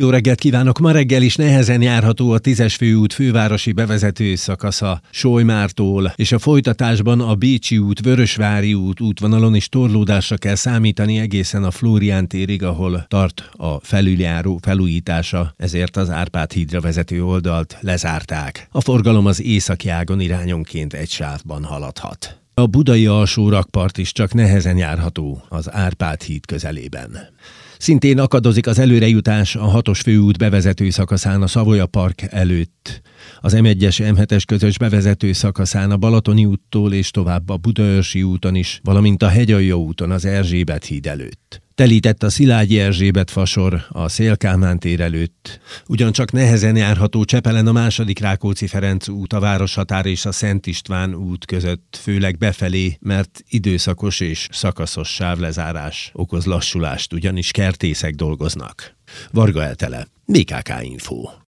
Jó reggelt kívánok! Ma reggel is nehezen járható a 10-es főút fővárosi bevezető szakasza Solymártól, és a folytatásban a Bécsi út, Vörösvári út útvonalon is torlódásra kell számítani egészen a Flórián térig, ahol tart a felüljáró felújítása, ezért az Árpád hídra vezető oldalt lezárták. A forgalom az északi ágon irányonként egy sávban haladhat. A budai alsó rakpart is csak nehezen járható az Árpád híd közelében. Szintén akadozik az előrejutás a 6-os főút bevezető szakaszán a Savoya Park előtt, az M1-es M7-es közös bevezető szakaszán a Balatoni úttól és tovább a Budaörsi úton is, valamint a Hegyalja úton az Erzsébet híd előtt. Telített a Szilágyi Erzsébet fasor a Széll-Kálmán tér előtt. Ugyancsak nehezen járható Csepelen a II. Rákóczi-Ferenc út, a Városhatár és a Szent István út között, főleg befelé, mert időszakos és szakaszos sávlezárás okoz lassulást, ugyanis kertészek dolgoznak. Varga Etele, BKK Info.